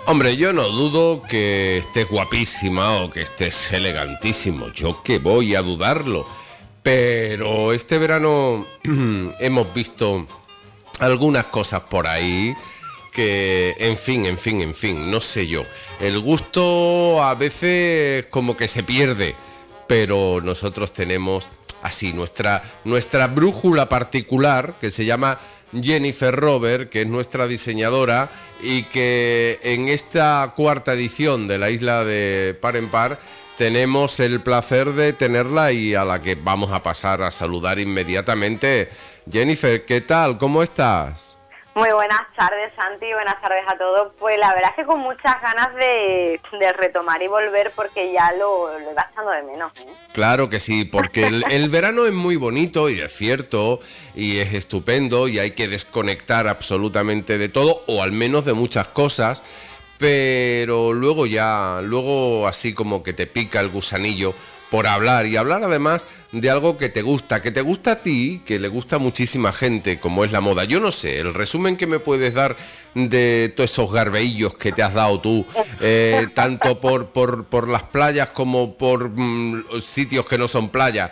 Hombre, yo no dudo que estés guapísima o que estés elegantísimo. Yo que voy a dudarlo. Pero este verano hemos visto algunas cosas por ahí que, en fin, no sé yo. El gusto a veces como que se pierde, pero nosotros tenemos así nuestra brújula particular que se llama Jennifer Robert, que es nuestra diseñadora y que en esta cuarta edición de la Isla de Par en Par tenemos el placer de tenerla y a la que vamos a pasar a saludar inmediatamente. Jennifer, ¿qué tal? ¿Cómo estás? Muy buenas tardes, Santi, buenas tardes a todos. Pues la verdad es que con muchas ganas de retomar y volver porque ya lo iba echando de menos, ¿eh? Claro que sí, porque el verano es muy bonito y es cierto y es estupendo y hay que desconectar absolutamente de todo o al menos de muchas cosas, pero luego así como que te pica el gusanillo por hablar y hablar además de algo que te gusta a ti, que le gusta a muchísima gente, como es la moda. Yo no sé, el resumen que me puedes dar de todos esos garbeillos que te has dado tú, tanto por las playas como por sitios que no son playas.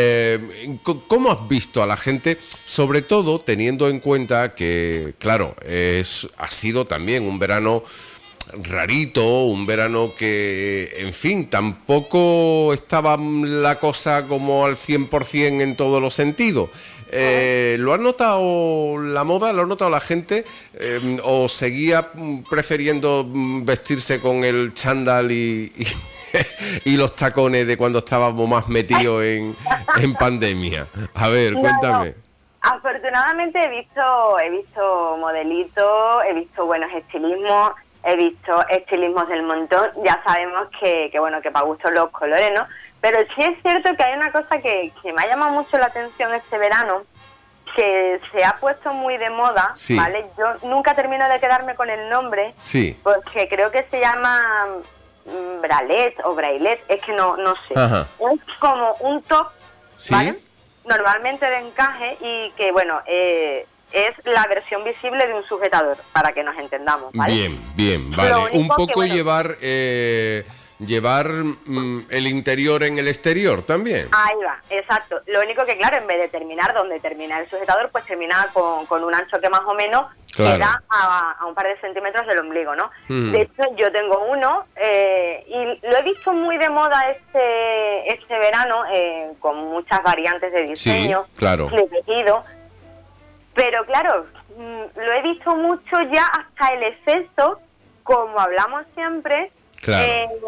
¿Cómo has visto a la gente? Sobre todo teniendo en cuenta que, claro, ha sido también un verano rarito, un verano que, en fin, tampoco estaba la cosa como al 100% en todos los sentidos. ¿Lo ha notado la moda? ¿Lo ha notado la gente? ¿O seguía prefiriendo vestirse con el chándal y los tacones de cuando estábamos más metidos en pandemia? A ver, cuéntame. Afortunadamente he visto modelitos, he visto buenos estilismos. He visto estilismos del montón, ya sabemos que bueno, que para gusto los colores, ¿no? Pero sí es cierto que hay una cosa que me ha llamado mucho la atención este verano, que se ha puesto muy de moda, sí. ¿Vale? Yo nunca termino de quedarme con el nombre, sí, porque creo que se llama bralette o brailet, es que no sé. Ajá. Es como un top, ¿sí? ¿Vale? Normalmente de encaje y que, bueno, es la versión visible de un sujetador, para que nos entendamos, ¿vale? Bien, vale. Un poco que, bueno, llevar el interior en el exterior también. Ahí va, exacto. Lo único que, claro, en vez de terminar donde termina el sujetador, pues termina con un ancho que más o menos queda a un par de centímetros del ombligo, ¿no? De hecho, yo tengo uno y lo he visto muy de moda este verano, con muchas variantes de diseño, sí, claro, de tejido. Pero claro, lo he visto mucho ya hasta el exceso, como hablamos siempre, claro,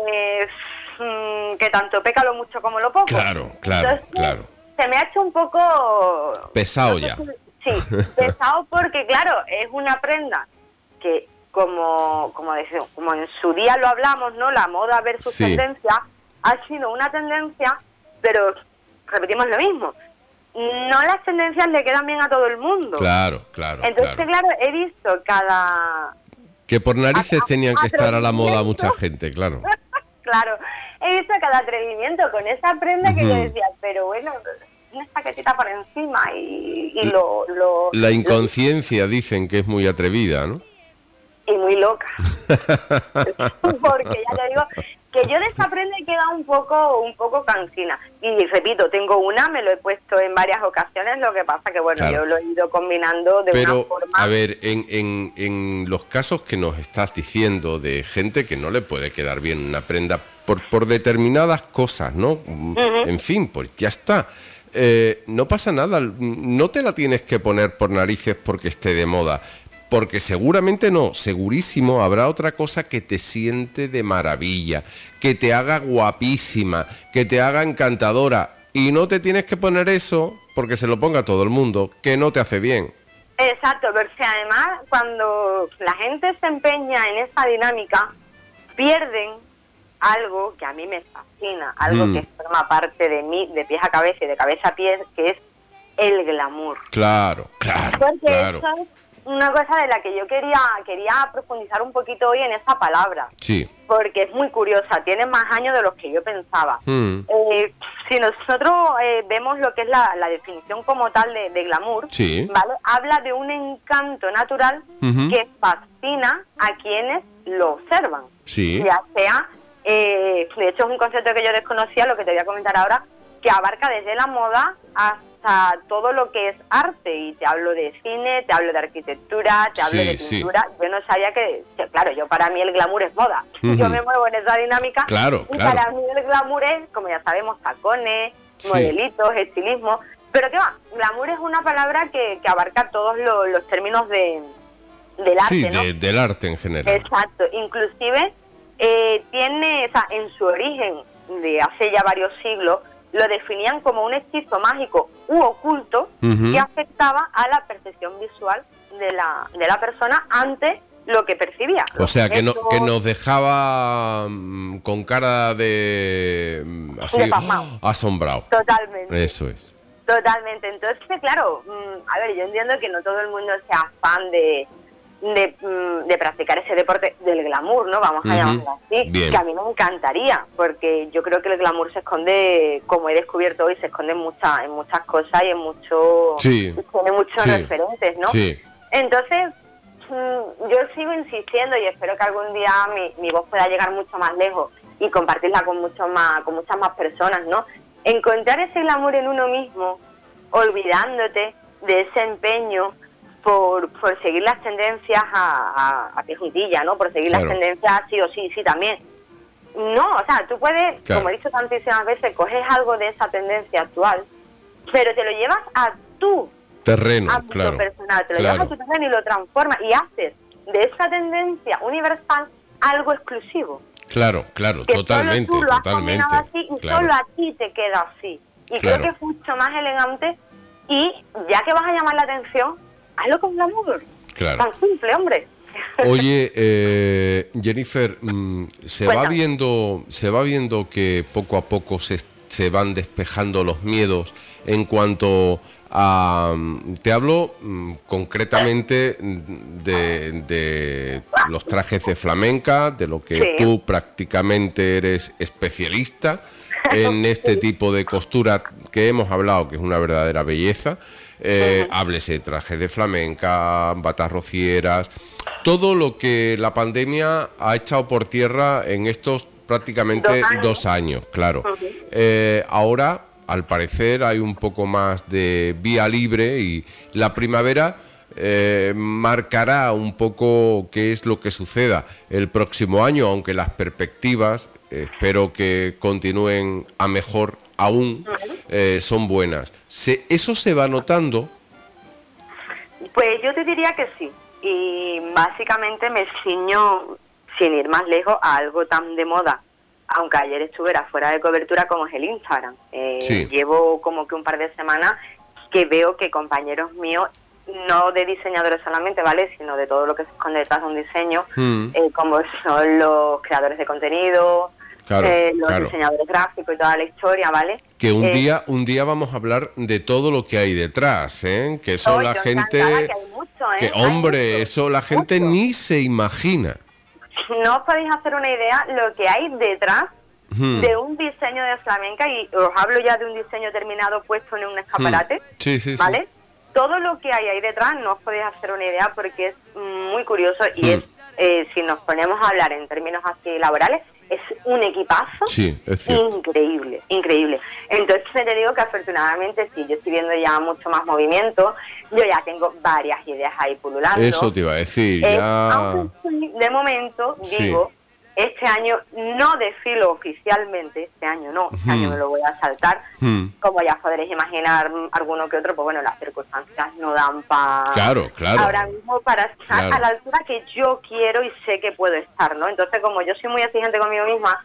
que tanto peca lo mucho como lo poco. Claro. Entonces, se me ha hecho un poco pesado ya. Sí, pesado porque claro, es una prenda que como en su día lo hablamos, ¿no? La moda versus tendencia ha sido una tendencia, pero repetimos lo mismo. No las tendencias le quedan bien a todo el mundo. Claro. Entonces, claro, he visto que por narices tenían que estar a la moda mucha gente, claro. Claro, he visto cada atrevimiento con esa prenda que yo decía, pero bueno, una paquetita por encima y La inconsciencia dicen que es muy atrevida, ¿no? Y muy loca. Porque ya te digo que yo de esta prenda he quedado un poco cansina. Y repito, tengo una, me lo he puesto en varias ocasiones, lo que pasa que bueno, claro, yo lo he ido combinando de una forma. A ver, en los casos que nos estás diciendo de gente que no le puede quedar bien una prenda por determinadas cosas, ¿no? En fin, pues ya está. No pasa nada, no te la tienes que poner por narices porque esté de moda. Porque seguramente no, segurísimo habrá otra cosa que te siente de maravilla, que te haga guapísima, que te haga encantadora. Y no te tienes que poner eso porque se lo ponga todo el mundo, que no te hace bien. Exacto, porque además cuando la gente se empeña en esa dinámica, pierden algo que a mí me fascina, algo que forma parte de mí, de pies a cabeza y de cabeza a pies, que es el glamour. Claro. Porque eso es una cosa de la que yo quería profundizar un poquito hoy en esa palabra. Sí. Porque es muy curiosa, tiene más años de los que yo pensaba. Si nosotros vemos lo que es la definición como tal de glamour, sí, ¿vale? Habla de un encanto natural que fascina a quienes lo observan. Sí. Ya sea, de hecho es un concepto que yo desconocía, lo que te voy a comentar ahora, que abarca desde la moda hasta todo lo que es arte, y te hablo de cine, te hablo de arquitectura, te hablo de pintura. Yo no sabía que, claro, para mí el glamour es moda. Yo me muevo en esa dinámica. Claro, y claro. para mí el glamour es, como ya sabemos, tacones, modelitos, estilismo. Pero qué va, glamour es una palabra que abarca todos los términos del arte, sí, ¿no? del arte en general. Exacto, inclusive tiene, o sea, en su origen de hace ya varios siglos, lo definían como un hechizo mágico u oculto que afectaba a la percepción visual de la persona ante lo que percibía. O sea, que nos dejaba con cara de así, de pasmado. Asombrado. Totalmente. Eso es. Totalmente. Entonces, claro, a ver, yo entiendo que no todo el mundo sea fan de practicar ese deporte del glamour, ¿no? Vamos a llamarlo así. Bien. Que a mí me encantaría, porque yo creo que el glamour se esconde, como he descubierto hoy, se esconde en muchas cosas y en tiene muchos referentes, ¿no? Sí. Entonces, yo sigo insistiendo y espero que algún día mi voz pueda llegar mucho más lejos y compartirla con muchas más personas, ¿no? Encontrar ese glamour en uno mismo, olvidándote de ese empeño por seguir las tendencias a pie juntilla, ¿no? Por seguir las tendencias sí o sí también. No, o sea, tú puedes, como he dicho tantísimas veces, coges algo de esa tendencia actual, pero te lo llevas a tu terreno, ámbito personal, te lo llevas a tu terreno y lo transformas y haces de esa tendencia universal algo exclusivo. Claro, que totalmente. Solo tú lo has combinado así y solo a ti te queda así. Y creo que es mucho más elegante, y ya que vas a llamar la atención, hazlo con glamour. Claro. Tan simple, hombre. Oye, Jennifer, se va viendo que poco a poco se van despejando los miedos en cuanto a... Te hablo concretamente de los trajes de flamenca, de lo que tú prácticamente eres especialista en este tipo de costura que hemos hablado, que es una verdadera belleza. Háblese trajes de flamenca, batas rocieras, todo lo que la pandemia ha echado por tierra en estos prácticamente 2 años, claro. Ahora, al parecer, hay un poco más de vía libre y la primavera marcará un poco qué es lo que suceda el próximo año, aunque las perspectivas, espero que continúen a mejor aún, son buenas. ¿Eso se va notando? Pues yo te diría que sí, y básicamente me ciño, sin ir más lejos, a algo tan de moda, aunque ayer estuviera fuera de cobertura, como es el Instagram. Llevo como que un par de semanas que veo que compañeros míos, no de diseñadores solamente, ¿vale?, sino de todo lo que se esconde detrás de un diseño, como son los creadores de contenido, los diseñadores gráficos y toda la historia, ¿vale? Que un día vamos a hablar de todo lo que hay detrás, que eso la gente... Que hay mucho, hombre, eso la gente ni se imagina. No os podéis hacer una idea lo que hay detrás de un diseño de flamenca, y os hablo ya de un diseño terminado puesto en un escaparate, ¿vale? Todo lo que hay ahí detrás no os podéis hacer una idea, porque es muy curioso y es, si nos ponemos a hablar en términos así laborales, es un equipazo increíble, increíble. Entonces te digo que afortunadamente sí, yo estoy viendo ya mucho más movimiento, yo ya tengo varias ideas ahí pululando. Eso te iba a decir, ya... Aunque de momento, digo, este año no desfilo oficialmente, este año me lo voy a saltar. Como ya podréis imaginar, alguno que otro, pues bueno, las circunstancias no dan para... Claro. Ahora mismo para estar a la altura que yo quiero y sé que puedo estar, ¿no? Entonces, como yo soy muy exigente conmigo misma,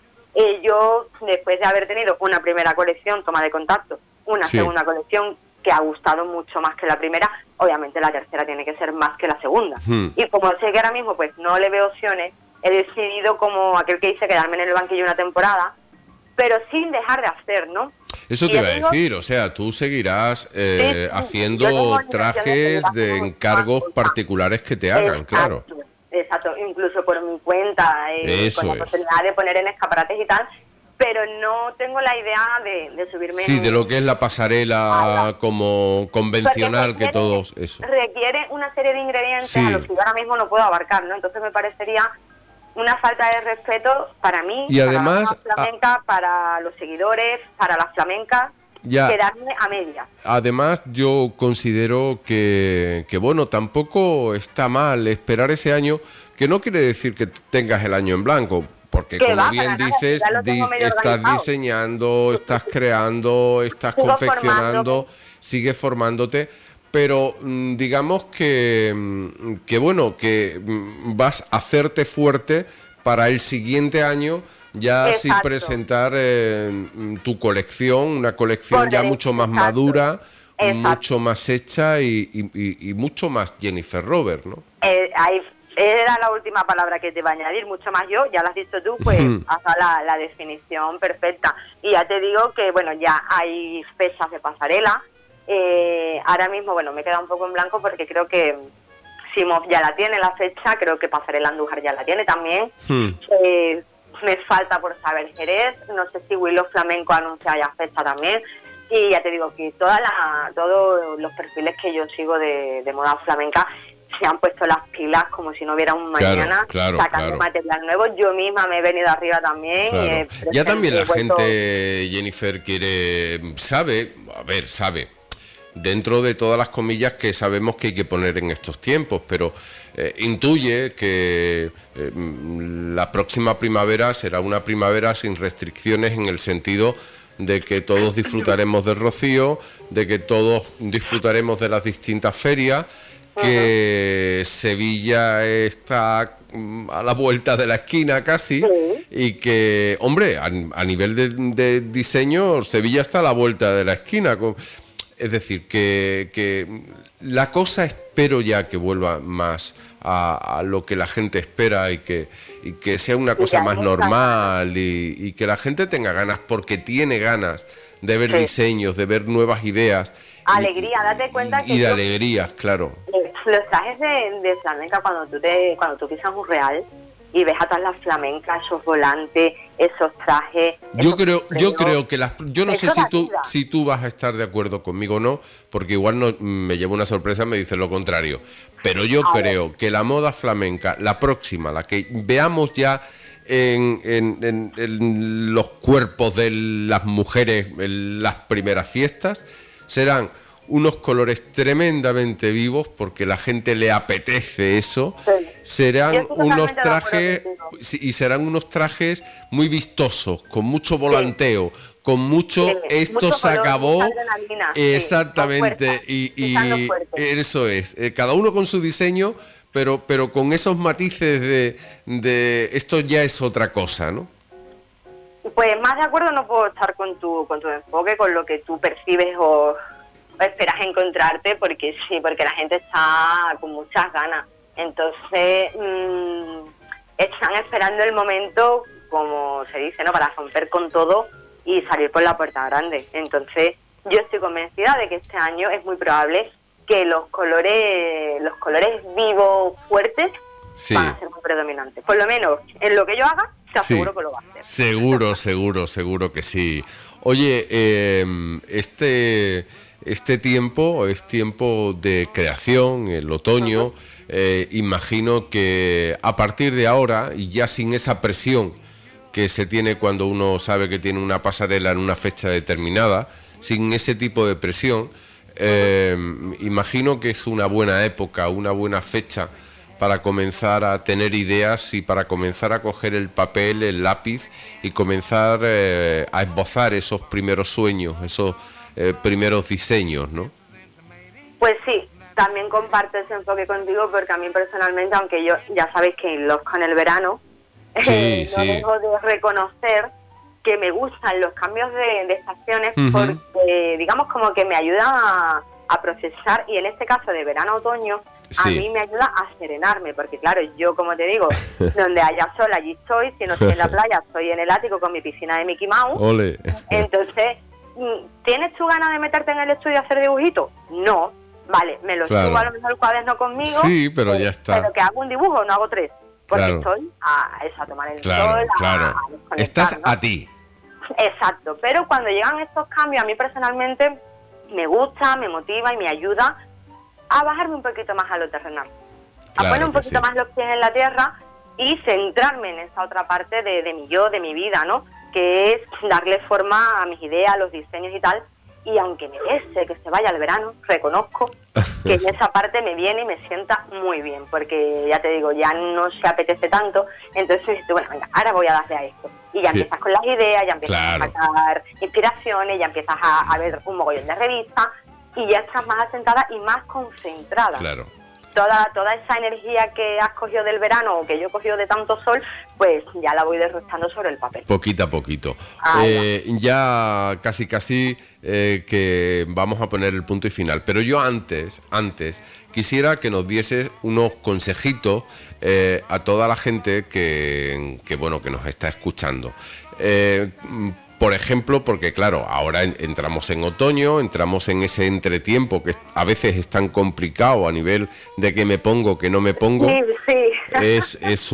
yo, después de haber tenido una primera colección, toma de contacto, una segunda colección que ha gustado mucho más que la primera, obviamente la tercera tiene que ser más que la segunda. Y como sé que ahora mismo pues no le veo opciones, he decidido, como aquel que dice, quedarme en el banquillo una temporada, pero sin dejar de hacer, ¿no? Eso te iba a decir, o sea, tú seguirás haciendo trajes de encargos particulares que te hagan, claro. Exacto, incluso por mi cuenta, con la posibilidad de poner en escaparates y tal, pero no tengo la idea de subirme... Sí, de lo que es la pasarela como convencional, que todos... Eso requiere una serie de ingredientes a los que yo ahora mismo no puedo abarcar, ¿no? Entonces me parecería una falta de respeto para mí, y para además, la flamenca, para los seguidores, para las flamencas, quedarme a medias. Además, yo considero que bueno, tampoco está mal esperar ese año, que no quiere decir que tengas el año en blanco, porque como bien dices, estás diseñando, estás creando, estás confeccionando, sigues formándote, pero digamos que bueno, que vas a hacerte fuerte para el siguiente año ya sí presentar tu colección, una colección ya mucho más madura, mucho más hecha y mucho más Jennifer Robert, ¿no? Ahí era la última palabra que te iba a añadir, mucho más yo, ya lo has dicho tú, pues hasta la definición perfecta. Y ya te digo que, bueno, ya hay fechas de pasarela. Ahora mismo, bueno, me queda un poco en blanco porque creo que Simov ya la tiene la fecha, creo que Pasarela Andújar ya la tiene también. Me falta por saber Jerez, no sé si Willow Flamenco anuncia ya fecha también. Y ya te digo que todos los perfiles que yo sigo de moda flamenca se han puesto las pilas como si no hubiera un mañana, sacando material nuevo. Yo misma me he venido arriba también. Ya también la gente, Jennifer, sabe, dentro de todas las comillas que sabemos que hay que poner en estos tiempos, pero intuye que la próxima primavera será una primavera sin restricciones, en el sentido de que todos disfrutaremos del rocío, de que todos disfrutaremos de las distintas ferias, que Sevilla está a la vuelta de la esquina casi, y que, hombre, a nivel de diseño, Sevilla está a la vuelta de la esquina. Es decir, que la cosa, espero ya que vuelva más a lo que la gente espera, y que sea una cosa más normal, y que la gente tenga ganas, porque tiene ganas de ver diseños, de ver nuevas ideas. Alegría, date cuenta que... Y de alegrías, claro. Los trajes de flamenca, cuando tú pisas un real y ves atrás las flamencas, esos volantes, esos trajes... Yo creo que yo no sé si tú vas a estar de acuerdo conmigo o no, porque igual no me llevo una sorpresa, me dices lo contrario. Pero yo creo que la moda flamenca, la próxima, la que veamos ya en los cuerpos de las mujeres en las primeras fiestas, serán unos colores tremendamente vivos, porque la gente le apetece eso. Serán unos trajes, y serán unos trajes muy vistosos, con mucho volanteo, con mucho esto se acabó, exactamente, y eso es, cada uno con su diseño, pero con esos matices de esto ya es otra cosa, ¿no? Pues más de acuerdo no puedo estar con tu enfoque, con lo que tú percibes o esperas encontrarte, porque la gente está con muchas ganas. Entonces están esperando el momento, como se dice, ¿no?, para romper con todo y salir por la puerta grande. Entonces yo estoy convencida de que este año es muy probable que los colores vivos, fuertes, van a ser muy predominantes. Por lo menos en lo que yo haga, te aseguro que lo va a hacer. Seguro que sí. Oye, este tiempo es tiempo de creación, el otoño. Imagino que a partir de ahora, y ya sin esa presión que se tiene cuando uno sabe que tiene una pasarela en una fecha determinada, sin ese tipo de presión, imagino que es una buena época, una buena fecha para comenzar a tener ideas, y para comenzar a coger el papel, el lápiz, y comenzar a esbozar esos primeros sueños, esos primeros diseños, ¿no? Pues sí, también comparto ese enfoque contigo, porque a mí personalmente, aunque yo ya sabéis que enlozco en el verano, no dejo de reconocer que me gustan los cambios de estaciones, porque digamos como que me ayuda a procesar, y en este caso de verano a otoño, a mí me ayuda a serenarme, porque claro, yo, como te digo, donde haya sol allí estoy, si no estoy en la playa estoy en el ático con mi piscina de Mickey Mouse. Ole. Entonces, ¿tienes tu ganas de meterte en el estudio a hacer dibujitos? No. Vale, me lo subo a lo mejor el cuaderno conmigo. Sí, pero ya está. Pero que hago un dibujo, no hago tres. Porque estoy a tomar el sol, a estás, ¿no?, a ti. Exacto, pero cuando llegan estos cambios, a mí personalmente me gusta, me motiva y me ayuda a bajarme un poquito más a lo terrenal. A poner un poquito más los pies en la tierra, y centrarme en esa otra parte de mi yo, de mi vida, ¿no? Que es darle forma a mis ideas, a los diseños y tal. Y aunque me pese que se vaya el verano, reconozco que en esa parte me viene y me sienta muy bien, porque ya te digo, ya no se apetece tanto, entonces dices, bueno, venga, ahora voy a darle a esto. Y ya empiezas con las ideas, ya empiezas a sacar inspiraciones, ya empiezas a ver un mogollón de revistas y ya estás más asentada y más concentrada. Claro. Toda esa energía que has cogido del verano o que yo he cogido de tanto sol, pues ya la voy derrotando sobre el papel. Poquito a poquito. Ya casi que vamos a poner el punto y final. Pero yo antes quisiera que nos dieses unos consejitos a toda la gente que nos está escuchando. Por ejemplo, porque claro, ahora entramos en otoño, entramos en ese entretiempo que a veces es tan complicado a nivel de que me pongo, que no me pongo. Sí. Es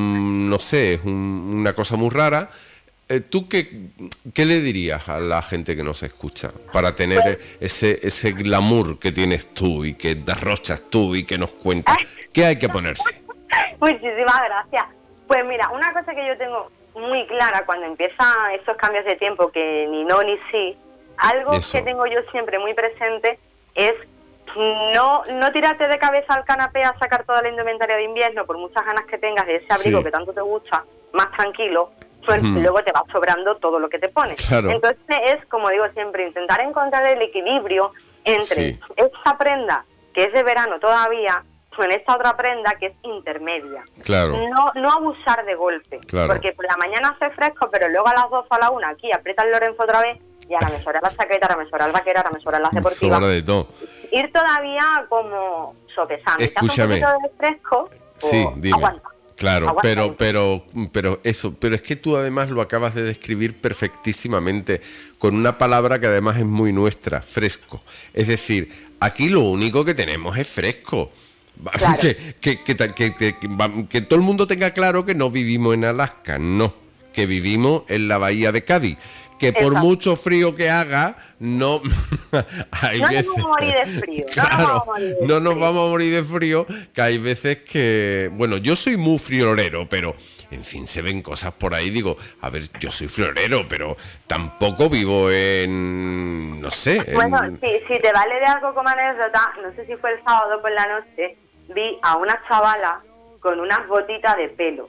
una cosa muy rara. ¿Tú qué le dirías a la gente que nos escucha para tener ese glamour que tienes tú y que derrochas tú y que nos cuentas? ¿Qué hay que ponerse? Muchísimas gracias. Pues mira, una cosa que yo tengo muy clara cuando empiezan esos cambios de tiempo, que ni no ni sí, algo que tengo yo siempre muy presente es no tirarte de cabeza al canapé a sacar toda la indumentaria de invierno, por muchas ganas que tengas de ese abrigo que tanto te gusta, más tranquilo, pues luego te va sobrando todo lo que te pones. Claro. Entonces es, como digo siempre, intentar encontrar el equilibrio entre esta prenda que es de verano todavía, en esta otra prenda que es intermedia. Claro. No abusar de golpe. Claro. Porque por la mañana hace fresco, pero luego a las 2 o a la 1 aquí aprieta el Lorenzo otra vez y ahora me sobra la chaqueta, ahora me sobra el vaquero, ahora me sobra la deportiva. Sobra de todo. Ir todavía como sopesando. Escúchame. Si hace un poquito de fresco, sí, dime. Aguanta. Claro, Aguanta pero es que tú además lo acabas de describir perfectísimamente con una palabra que además es muy nuestra, fresco. Es decir, aquí lo único que tenemos es fresco. Claro. Que todo el mundo tenga claro que no vivimos en Alaska, no, que vivimos en la bahía de Cádiz, que por mucho frío que haga, no hay veces, nos vamos a morir de frío. Claro, no nos vamos a morir de frío, que hay veces que, bueno, yo soy muy friolero, pero en fin, se ven cosas por ahí, digo, a ver, yo soy friolero, pero tampoco vivo en, no sé. Bueno, si te vale de algo como anécdota, no sé si fue el sábado por la noche, vi a una chavala con unas botitas de pelo.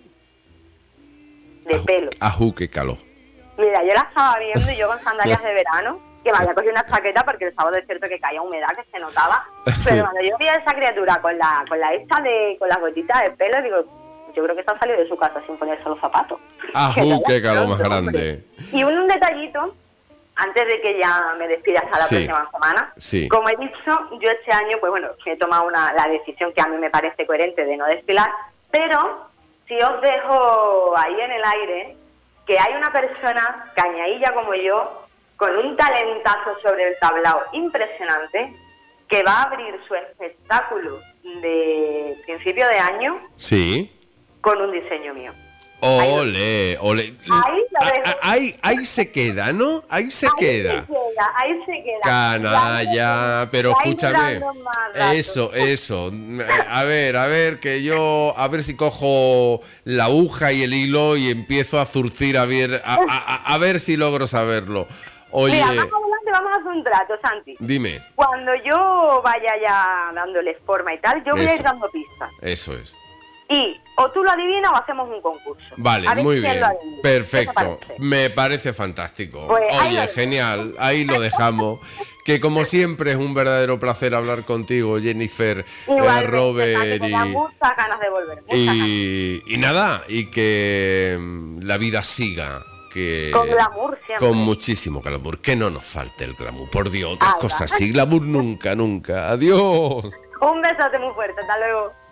Ajú, qué calor. Mira, yo la estaba viendo y yo con sandalias de verano, que me había cogido una chaqueta porque el sábado es cierto que caía humedad, que se notaba, pero cuando yo vi a esa criatura con las botitas de pelo, digo, yo creo que se ha salido de su casa sin ponerse los zapatos. Ajú, qué calor más grande. Y un detallito, antes de que ya me despida hasta la próxima semana, como he dicho, yo este año, pues bueno, he tomado la decisión que a mí me parece coherente de no desfilar, pero si os dejo ahí en el aire que hay una persona cañailla como yo, con un talentazo sobre el tablao impresionante, que va a abrir su espectáculo de principio de año con un diseño mío. Ole. Ahí se queda, ¿no? Ahí se queda. Ahí se queda. Canalla, pero escúchame. Eso. A ver, que yo, a ver si cojo la aguja y el hilo y empiezo a zurcir, a ver si logro saberlo. Oye. Mira, más adelante vamos a hacer un trato, Santi. Dime. Cuando yo vaya ya dándoles forma y tal, yo voy a ir dando pistas. Eso es. Y o tú lo adivinas o hacemos un concurso. Vale, muy bien. Perfecto. Me parece fantástico. Pues oye, genial. Ahí lo dejamos. Que como siempre es un verdadero placer hablar contigo, Jennifer, Robert. Me muchas ganas de volver. Y nada, y que la vida siga. Con glamour siempre. Con muchísimo glamour. Que no nos falte el glamour. Por Dios, otras cosas sí. Glamour nunca. Adiós. Un besote muy fuerte. Hasta luego.